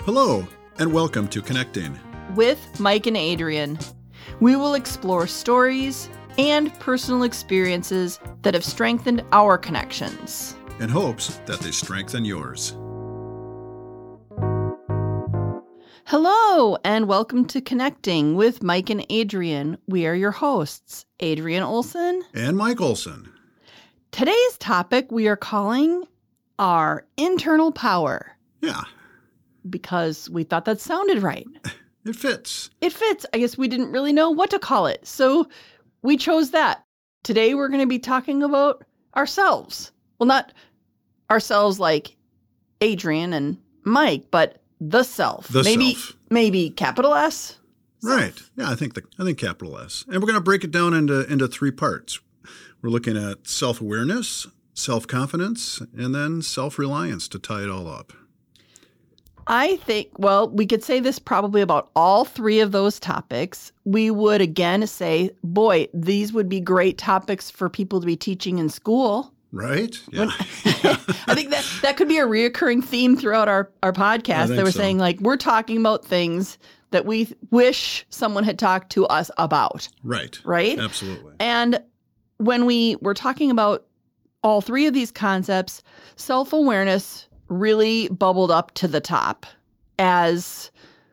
Hello, and welcome to Connecting with Mike and Adrian. We will explore stories and personal experiences that have strengthened our connections, in hopes that they strengthen yours. Hello, and welcome to Connecting with Mike and Adrian. We are your hosts, Adrian Olson and Mike Olson. Today's topic we are calling our internal power. Yeah. Because we thought that sounded right. It fits. It fits. I guess we didn't really know what to call it, so we chose that. Today we're going to be talking about ourselves. Well, not ourselves like Adrian and Mike, but the self. Maybe capital S? Right. Yeah, I think capital S. And we're going to break it down into three parts. We're looking at self-awareness, self-confidence, and then self-reliance to tie it all up. I think, well, we could say this probably about all three of those topics. We would again say, boy, these would be great topics for people to be teaching in school. Right? Yeah. I think that could be a reoccurring theme throughout our podcast. They were saying, like, we're talking about things that we wish someone had talked to us about. Right. Right? Absolutely. And when we were talking about all three of these concepts, self-awareness really bubbled up to the top as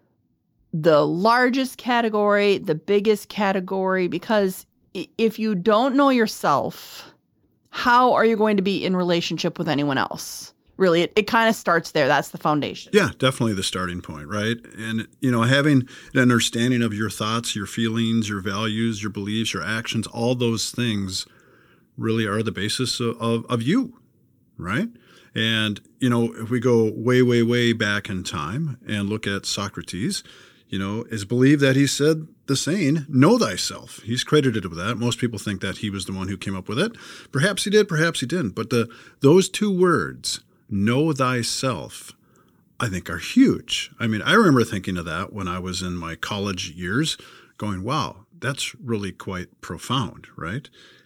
the largest category, the biggest category, because if you don't know yourself, how are you going to be in relationship with anyone else? Really, it kind of starts there. That's the foundation. Yeah, definitely the starting point, right? And, having an understanding of your thoughts, your feelings, your values, your beliefs, your actions, all those things really are the basis of you, right? And, if we go way, way, way back in time and look at Socrates, it's believed that he said the saying, know thyself. He's credited with that. Most people think that he was the one who came up with it. Perhaps he did, perhaps he didn't. But those two words, know thyself, I think are huge. I mean, I remember thinking of that when I was in my college years, going, wow, that's really quite profound, right?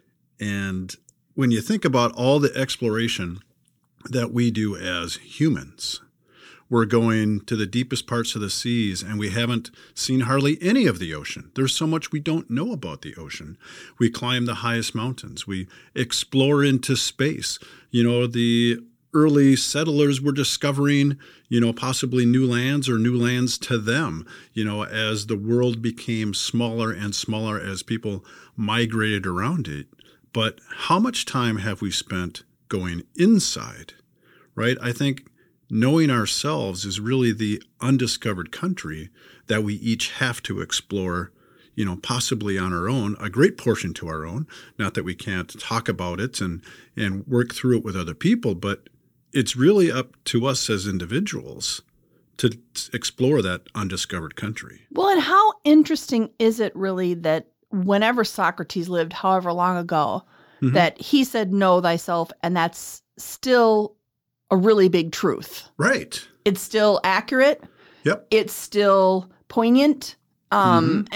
And when you think about all the exploration that we do as humans, we're going to the deepest parts of the seas, and we haven't seen hardly any of the ocean. There's so much we don't know about the ocean. We climb the highest mountains. We explore into space. The early settlers were discovering, possibly new lands or new lands to them, as the world became smaller and smaller as people migrated around it. But how much time have we spent going inside, right? I think knowing ourselves is really the undiscovered country that we each have to explore, possibly on our own, a great portion to our own. Not that we can't talk about it and work through it with other people, but it's really up to us as individuals to explore that undiscovered country. Well, and how interesting is it really that whenever Socrates lived, however long ago, that he said, know thyself, and that's still a really big truth. Right. It's still accurate. Yep. It's still poignant. And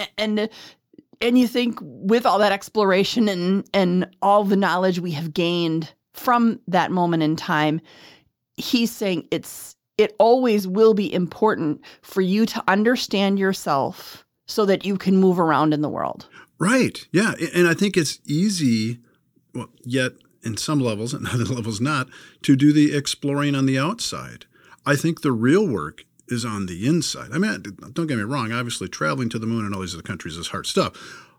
you think with all that exploration and all the knowledge we have gained from that moment in time, he's saying it always will be important for you to understand yourself so that you can move around in the world. Right. Yeah. And I think it's easy, yet in some levels and other levels not, to do the exploring on the outside. I think the real work is on the inside. I mean, don't get me wrong. Obviously, traveling to the moon and all these other countries is hard stuff.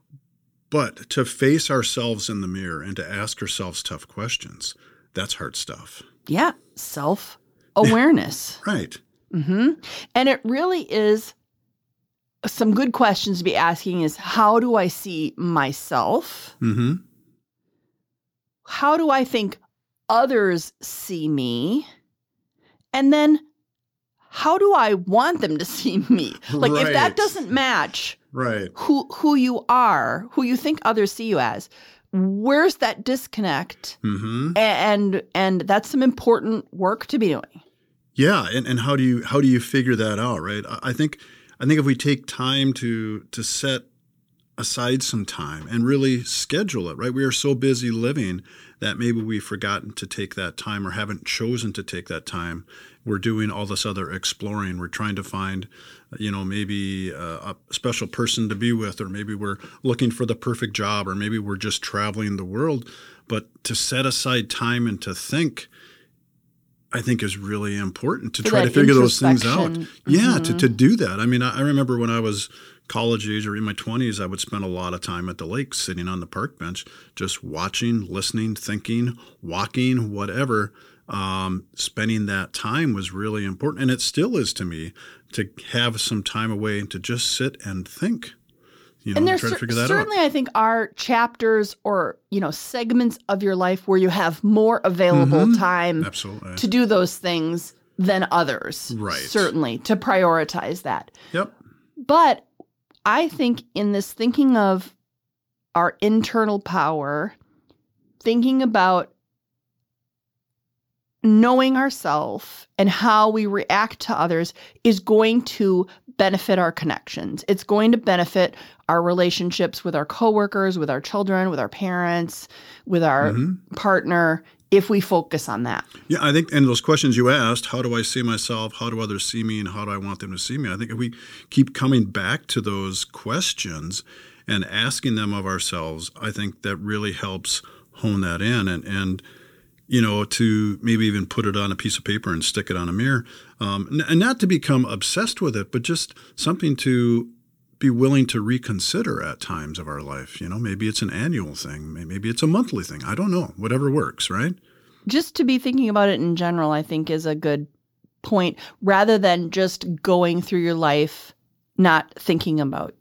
But to face ourselves in the mirror and to ask ourselves tough questions, that's hard stuff. Yeah. Self-awareness. Right. And it really is some good questions to be asking is, how do I see myself? How do I think others see me? And then how do I want them to see me? Like, if that doesn't match who you are, who you think others see you as, where's that disconnect? And that's some important work to be doing. Yeah, and how do you figure that out, right? I think if we take time to set aside some time and really schedule it, right? We are so busy living that maybe we've forgotten to take that time or haven't chosen to take that time. We're doing all this other exploring. We're trying to find, maybe a special person to be with, or maybe we're looking for the perfect job, or maybe we're just traveling the world. But to set aside time and to think, I think is really important to try to figure those things out. Yeah, to do that. I mean, I remember when I was college age or in my 20s, I would spend a lot of time at the lake sitting on the park bench, just watching, listening, thinking, walking, whatever. Spending that time was really important. And it still is to me, to have some time away and to just sit and think. And there's certainly, I think, are chapters or, segments of your life where you have more available time to do those things than others. Right. Certainly, to prioritize that. Yep. But I think in this thinking of our internal power, thinking about knowing ourselves and how we react to others is going to benefit our connections. It's going to benefit our relationships with our coworkers, with our children, with our parents, with our partner, if we focus on that. Yeah, I think, and those questions you asked, how do I see myself? How do others see me? And how do I want them to see me? I think if we keep coming back to those questions and asking them of ourselves, I think that really helps hone that in and to maybe even put it on a piece of paper and stick it on a mirror. And not to become obsessed with it, but just something to be willing to reconsider at times of our life. Maybe it's an annual thing. Maybe it's a monthly thing. I don't know. Whatever works, right? Just to be thinking about it in general, I think, is a good point, rather than just going through your life not thinking about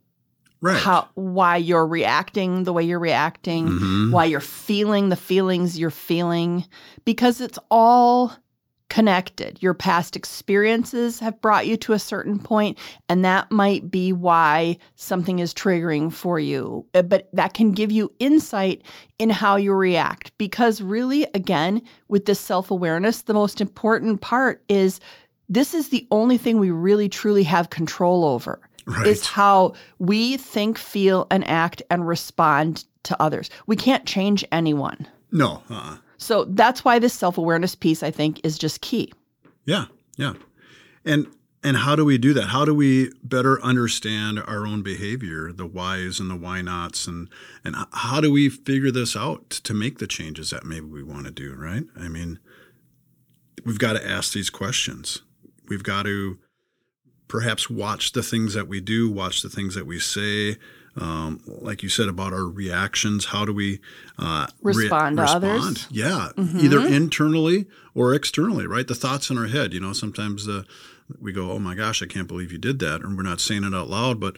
why you're reacting the way you're reacting, why you're feeling the feelings you're feeling, because it's all connected. Your past experiences have brought you to a certain point, and that might be why something is triggering for you. But that can give you insight in how you react, because really, again, with this self-awareness, the most important part is this is the only thing we really truly have control over. Right. Is how we think, feel, and act and respond to others. We can't change anyone. No. So that's why this self-awareness piece, I think, is just key. Yeah. And how do we do that? How do we better understand our own behavior, the whys and the why nots, and how do we figure this out to make the changes that maybe we want to do, right? I mean, we've got to ask these questions. We've got to perhaps watch the things that we do, watch the things that we say. Like you said about our reactions, how do we respond to others? Yeah, either internally or externally, right? The thoughts in our head, sometimes we go, oh my gosh, I can't believe you did that. And we're not saying it out loud, but,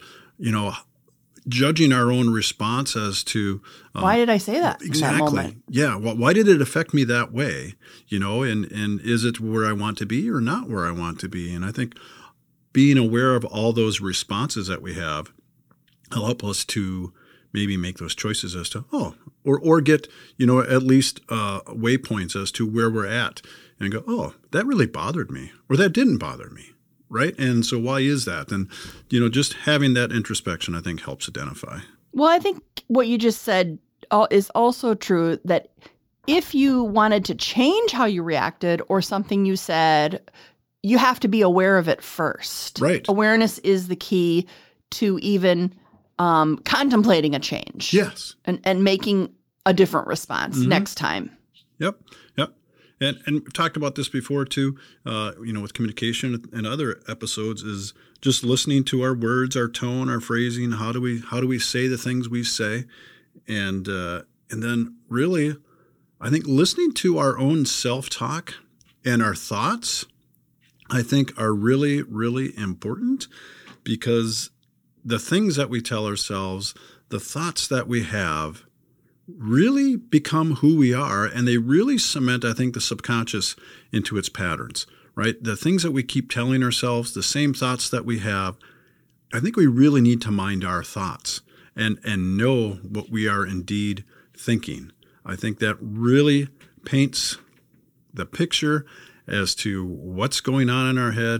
judging our own response as to why did I say that exactly? In that moment? Yeah. Well, why did it affect me that way? And is it where I want to be or not where I want to be? And I think being aware of all those responses that we have will help us to maybe make those choices as to, or get, at least waypoints as to where we're at and go, oh, that really bothered me, or that didn't bother me, right? And so why is that? And, just having that introspection, I think, helps identify. Well, I think what you just said is also true, that if you wanted to change how you reacted or something you said, you have to be aware of it first. Right. Awareness is the key to even contemplating a change. Yes. And making a different response next time. Yep. And we've talked about this before too, with communication and other episodes, is just listening to our words, our tone, our phrasing. How do we say the things we say? And then really, I think listening to our own self-talk and our thoughts, I think, are really, really important, because the things that we tell ourselves, the thoughts that we have, really become who we are, and they really cement, I think, the subconscious into its patterns, right? The things that we keep telling ourselves, the same thoughts that we have, I think we really need to mind our thoughts and know what we are indeed thinking. I think that really paints the picture as to what's going on in our head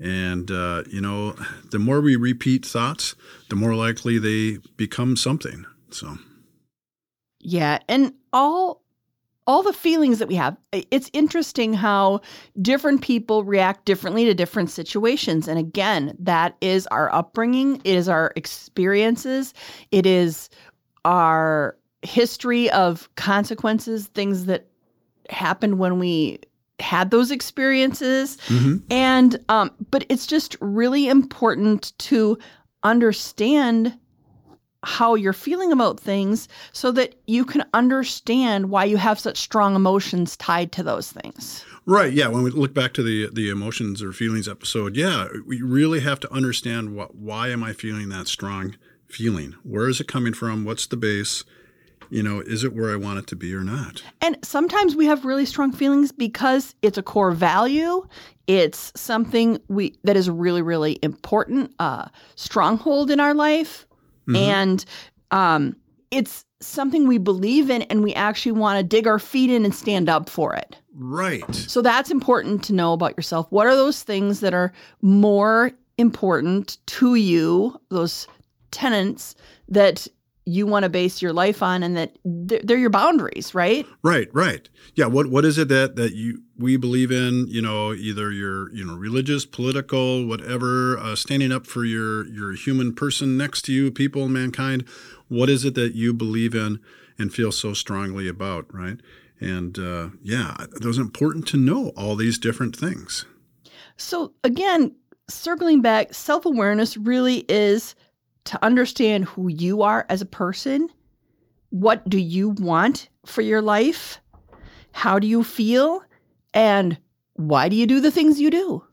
And, the more we repeat thoughts, the more likely they become something. So, yeah. And all the feelings that we have, it's interesting how different people react differently to different situations. And again, that is our upbringing. It is our experiences. It is our history of consequences, things that happened when we had those experiences. And, but it's just really important to understand how you're feeling about things so that you can understand why you have such strong emotions tied to those things. Right. Yeah. When we look back to the emotions or feelings episode, we really have to understand why am I feeling that strong feeling? Where is it coming from? What's the base? Is it where I want it to be or not? And sometimes we have really strong feelings because it's a core value. It's something that is really, really important, stronghold in our life. And it's something we believe in and we actually want to dig our feet in and stand up for it. Right. So that's important to know about yourself. What are those things that are more important to you, those tenets that you want to base your life on and that they're your boundaries, right? Right. Yeah. What is it that we believe in, either your, religious, political, whatever, standing up for your human person next to you, people, mankind. What is it that you believe in and feel so strongly about, right? And those are important to know all these different things. So again, circling back, self-awareness really is to understand who you are as a person. What do you want for your life? How do you feel? And why do you do the things you do?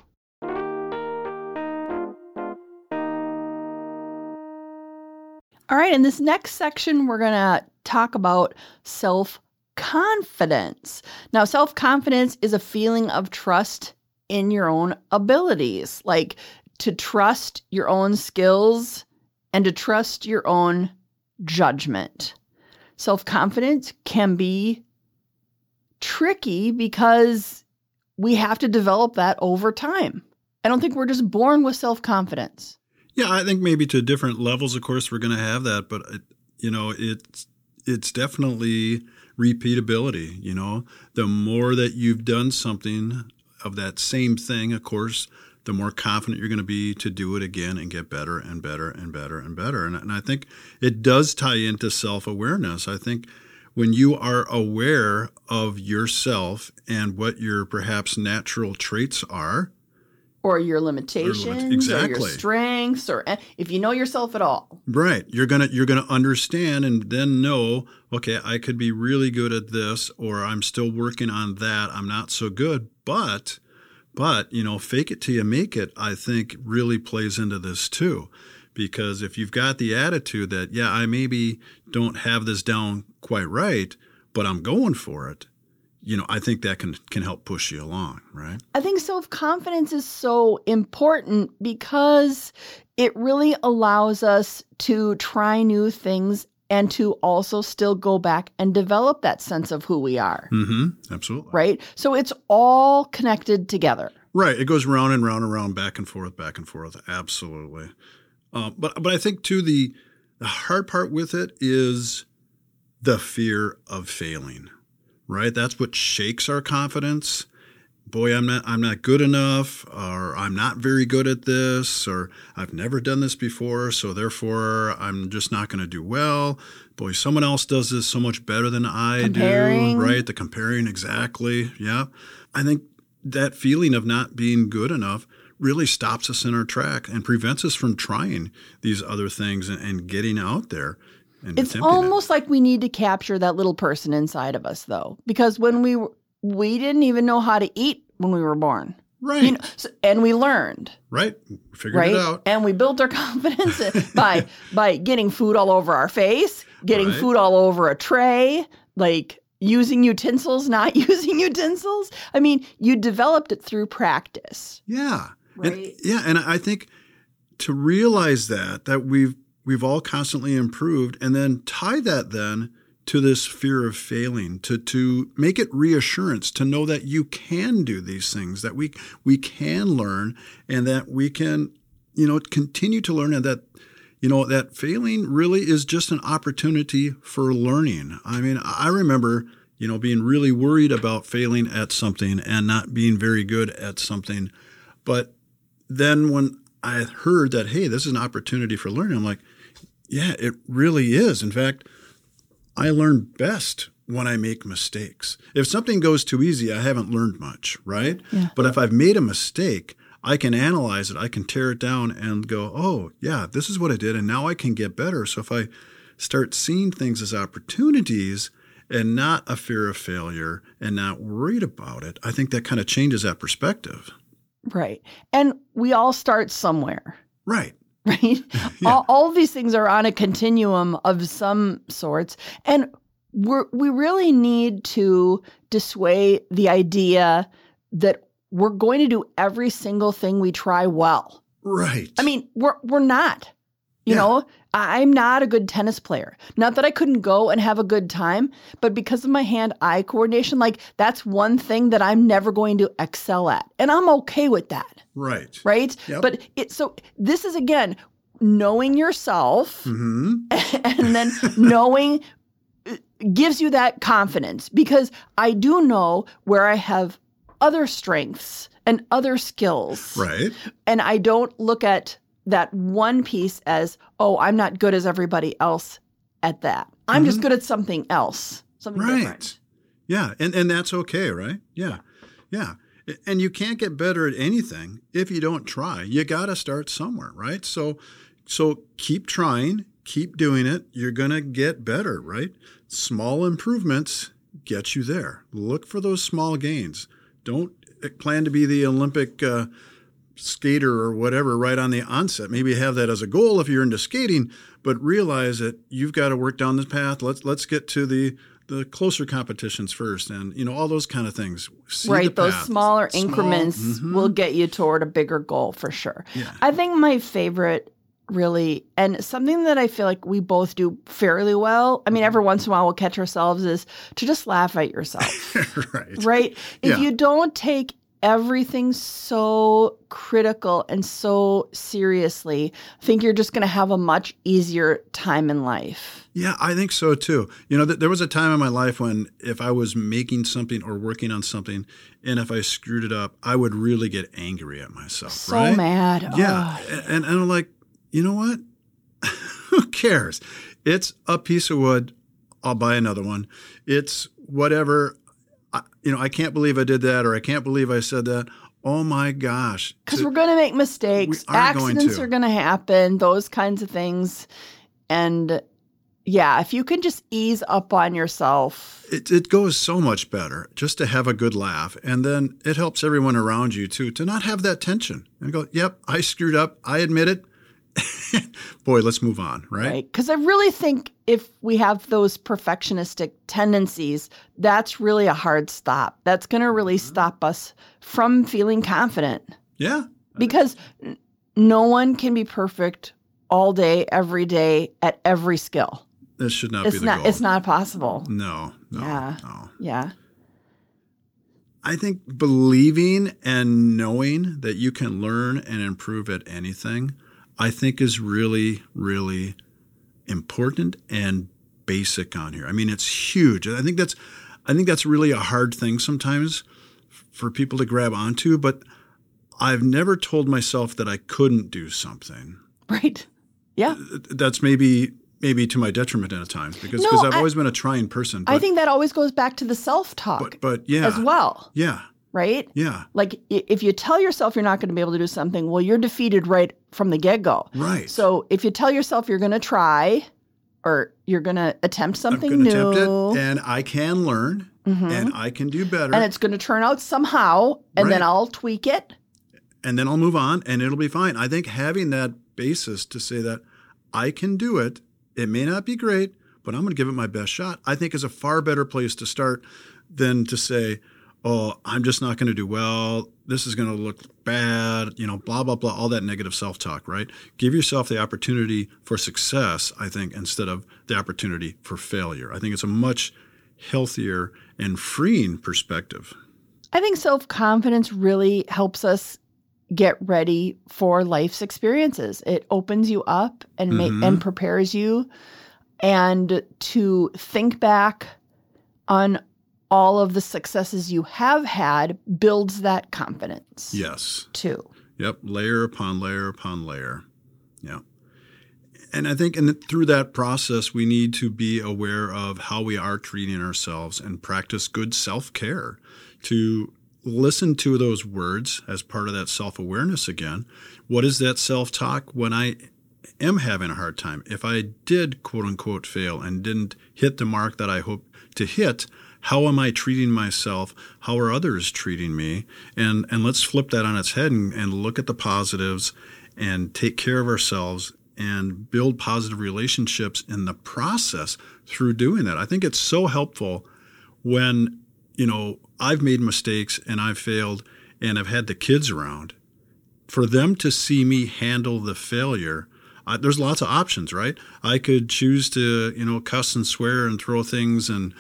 All right, in this next section, we're going to talk about self-confidence. Now, self-confidence is a feeling of trust in your own abilities, like to trust your own skills and to trust your own judgment. Self-confidence can be tricky because we have to develop that over time. I don't think we're just born with self-confidence. Yeah, I think maybe to different levels, of course, we're going to have that. But, it's definitely repeatability. The more that you've done something of that same thing, of course, the more confident you're going to be to do it again and get better and better and better and better. And I think it does tie into self-awareness. I think when you are aware of yourself and what your perhaps natural traits are, or your limitations, exactly, or your strengths, or if you know yourself at all. Right. You're gonna understand and then know, okay, I could be really good at this, or I'm still working on that. I'm not so good, but fake it till you make it, I think really plays into this too. Because if you've got the attitude that, I maybe don't have this down quite right, but I'm going for it, I think that can help push you along, right? I think self-confidence is so important because it really allows us to try new things and to also still go back and develop that sense of who we are. Mm-hmm. Absolutely. Right? So it's all connected together. Right. It goes round and round and round, back and forth. Absolutely. But I think, too, the hard part with it is the fear of failing, right? That's what shakes our confidence. Boy, I'm not good enough, or I'm not very good at this, or I've never done this before, so therefore I'm just not going to do well. Boy, someone else does this so much better than I do, right? The comparing, exactly. Yeah. I think that feeling of not being good enough really stops us in our track and prevents us from trying these other things and getting out there. It's almost like we need to capture that little person inside of us, though, because when we didn't even know how to eat when we were born. Right. And we learned. Right. We figured it out. And we built our confidence by getting food all over our face, getting food all over a tray, like using utensils, not using utensils. I mean, you developed it through practice. Yeah. Right. And I think to realize that we've all constantly improved, and then tie that then to this fear of failing, to make it reassurance, to know that you can do these things, that we can learn, and that we can, continue to learn, and that, that failing really is just an opportunity for learning. I mean, I remember, being really worried about failing at something and not being very good at something. But then when I heard that, hey, this is an opportunity for learning, I'm like, yeah, it really is. In fact, I learn best when I make mistakes. If something goes too easy, I haven't learned much, right? Yeah. But if I've made a mistake, I can analyze it. I can tear it down and go, oh, yeah, this is what I did, and now I can get better. So if I start seeing things as opportunities and not a fear of failure and not worried about it, I think that kind of changes that perspective. Right. And we all start somewhere. Right. Right? Yeah. All of these things are on a continuum of some sorts. And we really need to dissuade the idea that we're going to do every single thing we try well. Right. I mean, we're not. You know, I'm not a good tennis player. Not that I couldn't go and have a good time, but because of my hand-eye coordination, like that's one thing that I'm never going to excel at. And I'm okay with that. Right. Right? Yep. But so this is, again, knowing yourself and then knowing gives you that confidence, because I do know where I have other strengths and other skills. Right. And I don't look at that one piece as, oh, I'm not good as everybody else at that. I'm just good at something else, something different. Yeah. And that's okay, right? Yeah. Yeah. And you can't get better at anything if you don't try. You got to start somewhere, right? So keep trying, keep doing it. You're going to get better, right? Small improvements get you there. Look for those small gains. Don't plan to be the Olympic skater or whatever right on the onset. Maybe have that as a goal if you're into skating, but realize that you've got to work down this path. Let's get to the closer competitions first, and all those kind of things. See right, those path. smaller increments will get you toward a bigger goal for sure. Yeah. I think my favorite, really, and something that I feel like we both do fairly well, I mean, every once in a while we'll catch ourselves, is to just laugh at yourself. Right. Right? If you don't take everything so critical and so seriously, I think you're just going to have a much easier time in life. Yeah, I think so too. There was a time in my life when if I was making something or working on something, and if I screwed it up, I would really get angry at myself. So right? mad. Yeah. Oh. And I'm like, you know what? Who cares? It's a piece of wood. I'll buy another one. It's whatever. I can't believe I did that, or I can't believe I said that. Oh my gosh. Because we're going to make mistakes. Accidents are going to happen, those kinds of things. And yeah, if you can just ease up on yourself. It goes so much better just to have a good laugh. And then it helps everyone around you too, to not have that tension and go, yep, I screwed up. I admit it. Boy, let's move on, right? Because I really think if we have those perfectionistic tendencies, that's really a hard stop. That's going to really stop us from feeling confident. Yeah. Because no one can be perfect all day, every day, at every skill. This should not be the goal. It's not possible. No. Yeah. I think believing and knowing that you can learn and improve at anything, I think is really, really important and basic on here. I mean, it's huge. I think that's really a hard thing sometimes for people to grab onto, but I've never told myself that I couldn't do something. Right. Yeah. That's maybe to my detriment at times because I've always been a trying person. But, I think that always goes back to the self-talk but yeah, as well. Yeah. Right? Yeah. Like if you tell yourself you're not going to be able to do something, well, you're defeated right from the get-go. Right. So if you tell yourself you're going to try or you're going to attempt something I'm new. Attempt it, and I can learn and I can do better. And it's going to turn out somehow, and then I'll tweak it. And then I'll move on and it'll be fine. I think having that basis to say that I can do it, it may not be great, but I'm going to give it my best shot, I think is a far better place to start than to say, oh, I'm just not going to do well. This is going to look bad, blah, blah, blah, all that negative self-talk, right? Give yourself the opportunity for success, I think, instead of the opportunity for failure. I think it's a much healthier and freeing perspective. I think self-confidence really helps us get ready for life's experiences. It opens you up and and prepares you, and to think back on all of the successes you have had builds that confidence. Yes. Too. Yep. Layer upon layer upon layer. Yeah. And I think through that process, we need to be aware of how we are treating ourselves and practice good self-care, to listen to those words as part of that self-awareness again. What is that self-talk when I am having a hard time? If I did, quote unquote, fail and didn't hit the mark that I hope to hit, how am I treating myself? How are others treating me? And let's flip that on its head and look at the positives and take care of ourselves and build positive relationships in the process through doing that. I think it's so helpful when, I've made mistakes and I've failed and I've had the kids around. For them to see me handle the failure, there's lots of options, right? I could choose to, cuss and swear and throw things and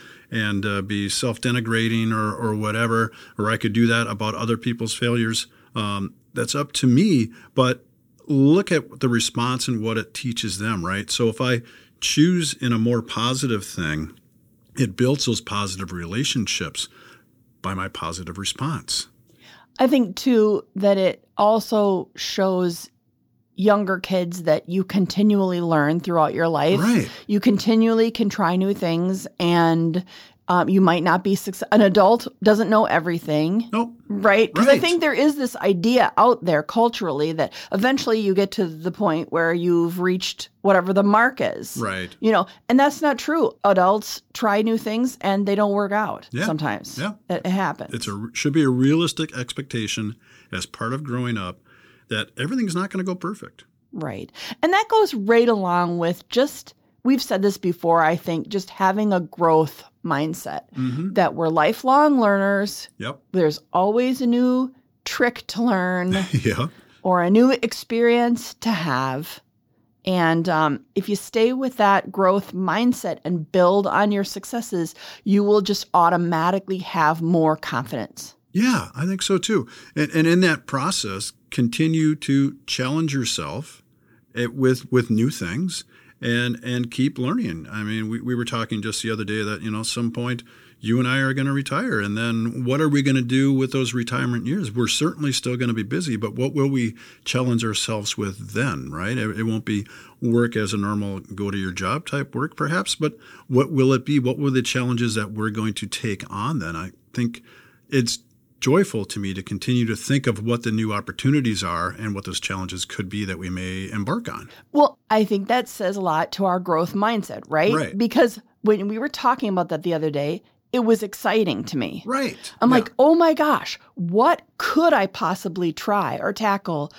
be self-denigrating or whatever, or I could do that about other people's failures. That's up to me, but look at the response and what it teaches them, right? So if I choose in a more positive thing, it builds those positive relationships by my positive response. I think, too, that it also shows younger kids that you continually learn throughout your life. Right. You continually can try new things, and you might not be an adult doesn't know everything. Nope. Right? Because I think there is this idea out there culturally that eventually you get to the point where you've reached whatever the mark is. Right. And that's not true. Adults try new things and they don't work out sometimes. Yeah. It happens. It should be a realistic expectation as part of growing up that everything's not going to go perfect. Right. And that goes right along with we've said this before, I think, just having a growth mindset, that we're lifelong learners. Yep. There's always a new trick to learn Yeah. or a new experience to have. And if you stay with that growth mindset and build on your successes, you will just automatically have more confidence. Yeah, I think so too. And in that process, continue to challenge yourself with new things and keep learning. I mean, we were talking just the other day that, at some point you and I are going to retire. And then what are we going to do with those retirement years? We're certainly still going to be busy, but what will we challenge ourselves with then, right? It won't be work as a normal go to your job type work perhaps, but what will it be? What were the challenges that we're going to take on then? I think it's joyful to me to continue to think of what the new opportunities are and what those challenges could be that we may embark on. Well, I think that says a lot to our growth mindset, right? Right. Because when we were talking about that the other day, it was exciting to me. Right. I'm like, oh my gosh, what could I possibly try or tackle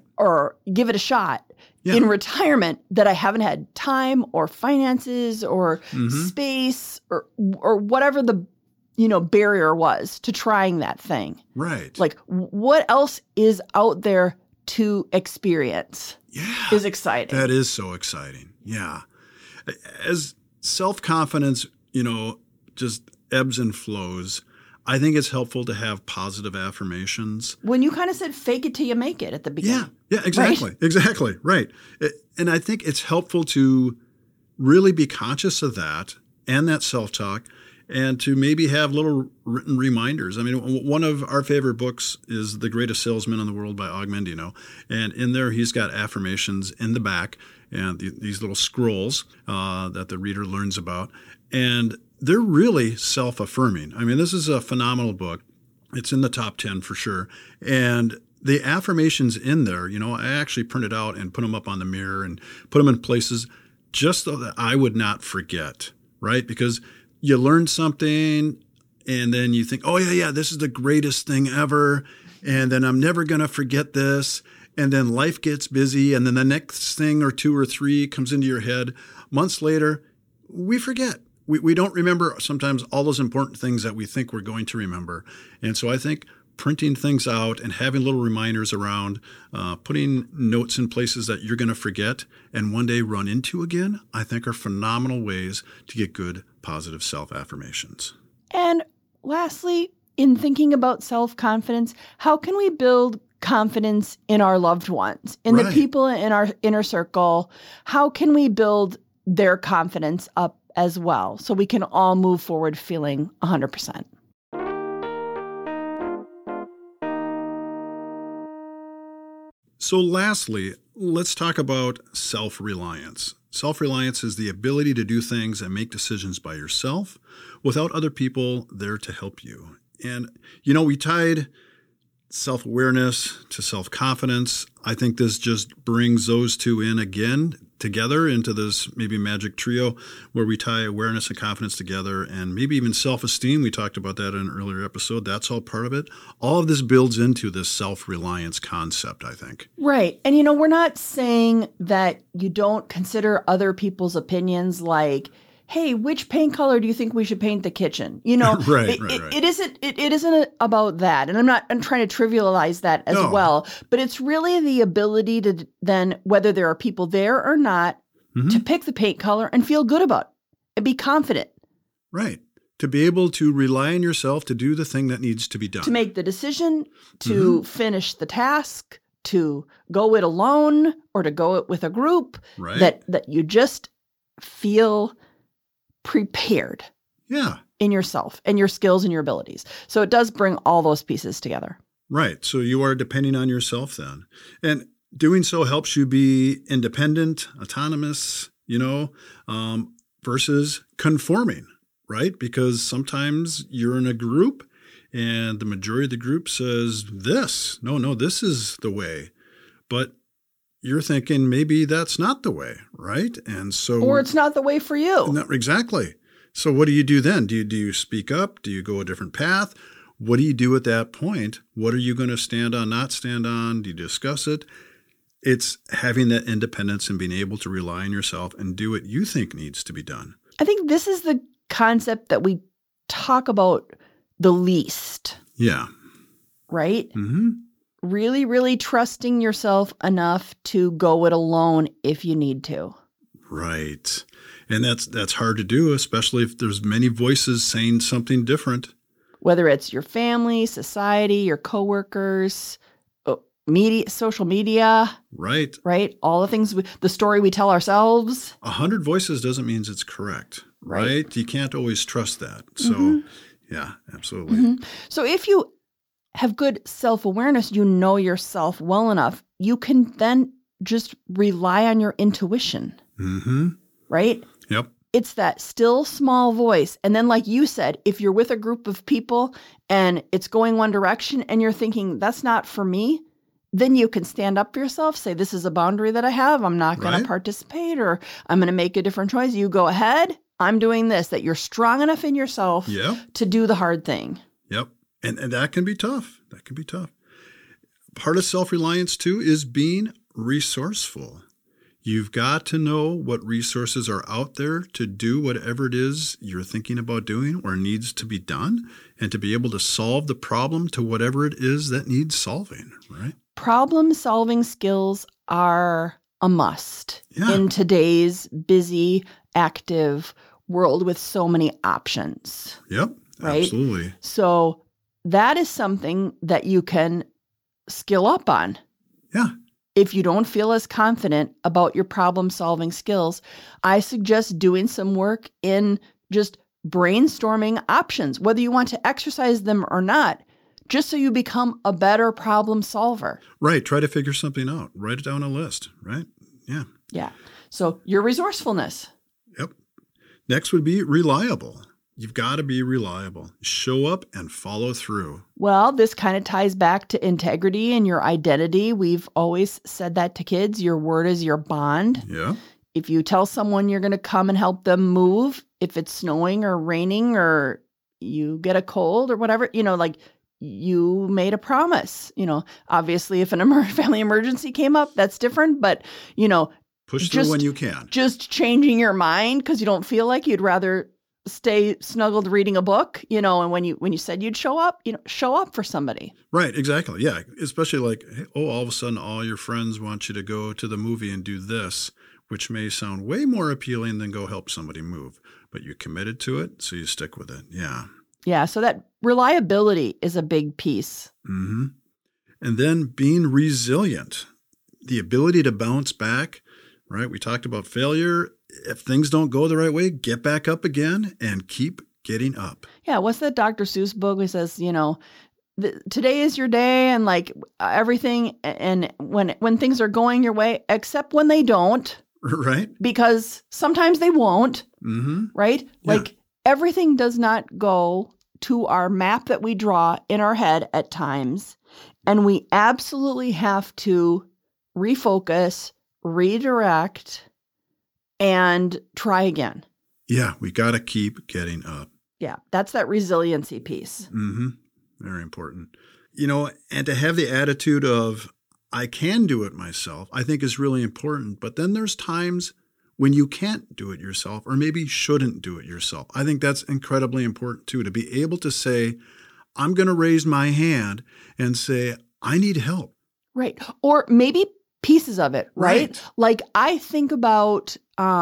or give it a shot in retirement that I haven't had time or finances or space or whatever the barrier was to trying that thing. Right. Like, what else is out there to experience? Yeah. Is exciting. That is so exciting. Yeah. As self-confidence, just ebbs and flows, I think it's helpful to have positive affirmations. When you kind of said fake it till you make it at the beginning. Yeah, exactly. Right? Exactly. Right. And I think it's helpful to really be conscious of that and that self-talk, and to maybe have little written reminders. I mean, one of our favorite books is The Greatest Salesman in the World by Og Mandino. And in there, he's got affirmations in the back and these little scrolls that the reader learns about. And they're really self-affirming. I mean, this is a phenomenal book. It's in the top 10 for sure. And the affirmations in there, I actually printed out and put them up on the mirror and put them in places just so that I would not forget, right? Because you learn something and then you think, oh, yeah, this is the greatest thing ever. And then I'm never going to forget this. And then life gets busy. And then the next thing or two or three comes into your head. Months later, we forget. We don't remember sometimes all those important things that we think we're going to remember. And so I think printing things out and having little reminders around, putting notes in places that you're going to forget and one day run into again, I think are phenomenal ways to get good, positive self-affirmations. And lastly, in thinking about self-confidence, how can we build confidence in our loved ones, in the people in our inner circle? How can we build their confidence up as well so we can all move forward feeling 100%? So lastly, let's talk about self-reliance. Self-reliance is the ability to do things and make decisions by yourself without other people there to help you. And, we tied self-awareness to self-confidence. I think this just brings those two in again together into this maybe magic trio where we tie awareness and confidence together, and maybe even self-esteem. We talked about that in an earlier episode. That's all part of it. All of this builds into this self-reliance concept, I think. Right. And, we're not saying that you don't consider other people's opinions, like, hey, which paint color do you think we should paint the kitchen? Right. It isn't about that. And I'm trying to trivialize that as well. But it's really the ability to then, whether there are people there or not, to pick the paint color and feel good about it and be confident. Right. To be able to rely on yourself to do the thing that needs to be done. To make the decision, to finish the task, to go it alone or to go it with a group. Right. That you just feel prepared in yourself and your skills and your abilities. So it does bring all those pieces together. Right. So you are depending on yourself then. And doing so helps you be independent, autonomous, versus conforming, right? Because sometimes you're in a group and the majority of the group says this. No, this is the way. But you're thinking maybe that's not the way, right? And so, or it's not the way for you. Exactly. So what do you do then? Do you speak up? Do you go a different path? What do you do at that point? What are you going to stand on, not stand on? Do you discuss it? It's having that independence and being able to rely on yourself and do what you think needs to be done. I think this is the concept that we talk about the least. Yeah. Right? Mm-hmm. Really, really trusting yourself enough to go it alone if you need to. Right. And that's hard to do, especially if there's many voices saying something different. Whether it's your family, society, your coworkers, media, social media. Right. Right. All the things, the story we tell ourselves. 100 voices doesn't mean it's correct. Right. You can't always trust that. So, yeah, absolutely. So if you have good self-awareness, you know yourself well enough, you can then just rely on your intuition. Right? Yep. It's that still small voice. And then like you said, if you're with a group of people and it's going one direction and you're thinking, that's not for me, then you can stand up for yourself, say, this is a boundary that I have. I'm not going to participate, or I'm going to make a different choice. You go ahead. I'm doing this, that you're strong enough in yourself to do the hard thing. Yep. And that can be tough. That can be tough. Part of self-reliance, too, is being resourceful. You've got to know what resources are out there to do whatever it is you're thinking about doing or needs to be done, and to be able to solve the problem to whatever it is that needs solving, right? Problem-solving skills are a must in today's busy, active world with so many options. Yep, right? Absolutely. So that is something that you can skill up on. Yeah. If you don't feel as confident about your problem-solving skills, I suggest doing some work in just brainstorming options, whether you want to exercise them or not, just so you become a better problem solver. Right. Try to figure something out. Write it down on a list, right? Yeah. Yeah. So your resourcefulness. Yep. Next would be reliable. You've got to be reliable. Show up and follow through. Well, this kind of ties back to integrity and your identity. We've always said that to kids. Your word is your bond. Yeah. If you tell someone you're going to come and help them move, if it's snowing or raining or you get a cold or whatever, like you made a promise. Obviously, if an family emergency came up, that's different. But, push through when you can. Just changing your mind because you don't feel like you'd rather stay snuggled reading a book, and when you said you'd show up, show up for somebody. Right, exactly. Yeah, especially like, hey, all of a sudden all your friends want you to go to the movie and do this, which may sound way more appealing than go help somebody move. But you committed to it, so you stick with it. Yeah. Yeah, so that reliability is a big piece. Mm-hmm. And then being resilient, the ability to bounce back, right? We talked about failure. If things don't go the right way, get back up again and keep getting up. Yeah, what's that Dr. Seuss book that says, today is your day and like everything, and when things are going your way, except when they don't. Right. Because sometimes they won't. Mm-hmm. Right? Yeah. Like everything does not go to our map that we draw in our head at times. And we absolutely have to refocus, redirect, and try again. Yeah, we got to keep getting up. Yeah, that's that resiliency piece. Mm-hmm. Very important. And to have the attitude of, I can do it myself, I think is really important. But then there's times when you can't do it yourself, or maybe shouldn't do it yourself. I think that's incredibly important too, to be able to say, I'm going to raise my hand and say, I need help. Right. Or maybe pieces of it, right? Like I think about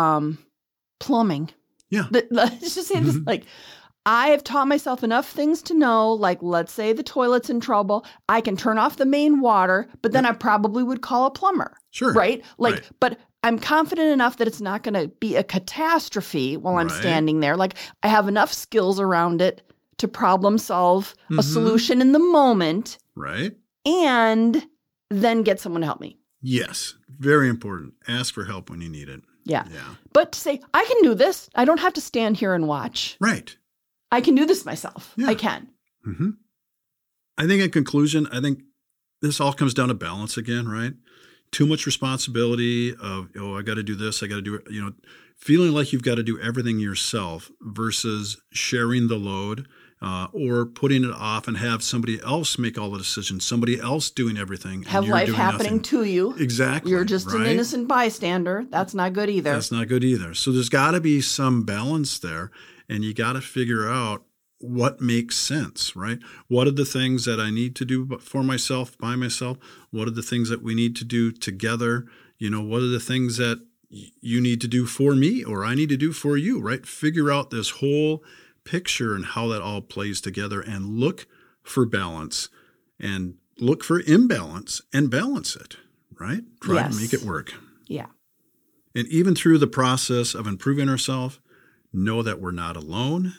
plumbing. Yeah. Let's just say this, like I have taught myself enough things to know, like let's say the toilet's in trouble, I can turn off the main water, but then I probably would call a plumber. Sure. Right? Like, right. But I'm confident enough that it's not going to be a catastrophe while I'm standing there. Like I have enough skills around it to problem solve a solution in the moment. Right. And then get someone to help me. Yes. Very important. Ask for help when you need it. Yeah. But to say, I can do this. I don't have to stand here and watch. Right. I can do this myself. Yeah. I can. Mm-hmm. I think in conclusion, this all comes down to balance again, right? Too much responsibility of, I got to do this, I got to do it, feeling like you've got to do everything yourself versus sharing the load or putting it off and have somebody else make all the decisions, somebody else doing everything. Have and life happening nothing. to you. Exactly. You're just an innocent bystander. That's not good either. That's not good either. So there's got to be some balance there, and you got to figure out what makes sense, right? What are the things that I need to do for myself, by myself? What are the things that we need to do together? What are the things that you need to do for me or I need to do for you, right? Figure out this whole picture and how that all plays together and look for balance and look for imbalance and balance it, right? Try to make it work. Yeah. And even through the process of improving ourselves, know that we're not alone,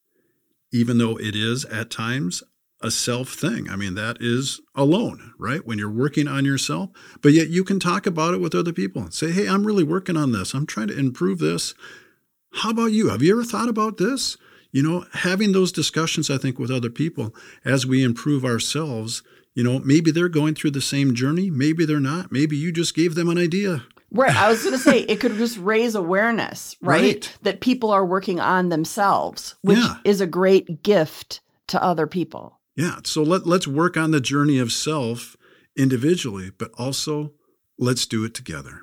even though it is at times a self thing. I mean, that is alone, right? When you're working on yourself, but yet you can talk about it with other people and say, hey, I'm really working on this. I'm trying to improve this. How about you? Have you ever thought about this? Having those discussions, I think, with other people as we improve ourselves, maybe they're going through the same journey. Maybe they're not. Maybe you just gave them an idea. Right. I was going to say it could just raise awareness, right? That people are working on themselves, which is a great gift to other people. Yeah. So let's work on the journey of self individually, but also let's do it together.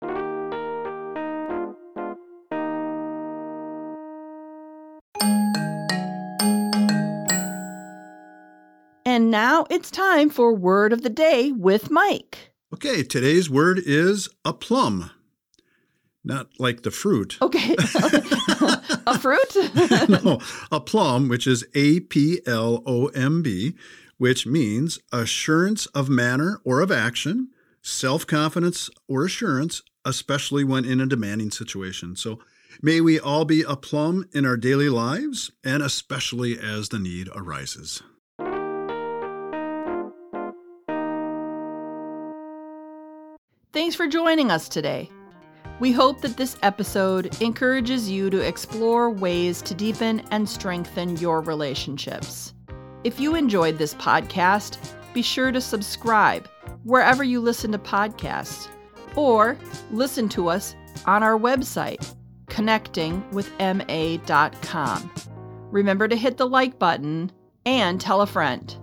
And now it's time for Word of the Day with Mike. Okay, today's word is aplomb. Not like the fruit. Okay. A fruit? No, aplomb, which is APLOMB, which means assurance of manner or of action, self-confidence or assurance, especially when in a demanding situation. So may we all be aplomb in our daily lives, and especially as the need arises. Thanks for joining us today. We hope that this episode encourages you to explore ways to deepen and strengthen your relationships. If you enjoyed this podcast, be sure to subscribe wherever you listen to podcasts, or listen to us on our website, connectingwithma.com. Remember to hit the like button and tell a friend.